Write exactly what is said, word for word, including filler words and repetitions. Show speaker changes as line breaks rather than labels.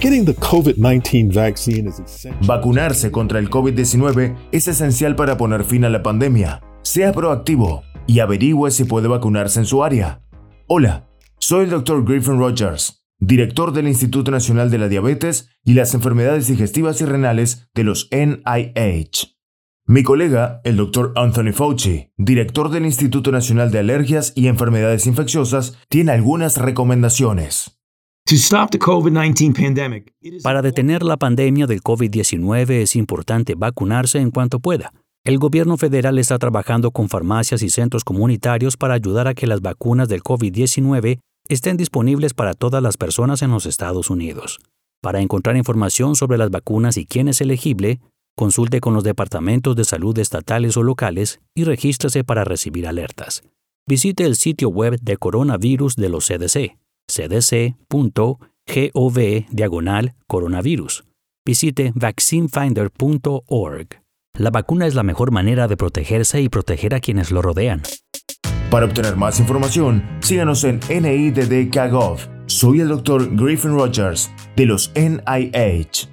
Getting the COVID nineteen vaccine is essential.
Vacunarse contra el COVID diecinueve es esencial para poner fin a la pandemia. Sea proactivo y averigüe si puede vacunarse en su área. Hola, soy el doctor Griffin Rogers, director del Instituto Nacional de la Diabetes y las Enfermedades Digestivas y Renales de los N I H. Mi colega, el doctor Anthony Fauci, director del Instituto Nacional de Alergias y Enfermedades Infecciosas, tiene algunas recomendaciones.
Para detener la pandemia del COVID diecinueve es importante vacunarse en cuanto pueda. El gobierno federal está trabajando con farmacias y centros comunitarios para ayudar a que las vacunas del COVID diecinueve estén disponibles para todas las personas en los Estados Unidos. Para encontrar información sobre las vacunas y quién es elegible, consulte con los departamentos de salud estatales o locales y regístrese para recibir alertas. Visite el sitio web de coronavirus de los C D C, c d c punto gov diagonal coronavirus. Visite vaccine finder punto org. La vacuna es la mejor manera de protegerse y proteger a quienes lo rodean.
Para obtener más información, síganos en N I D D punto gov. Soy el doctor Griffin Rogers de los N I H.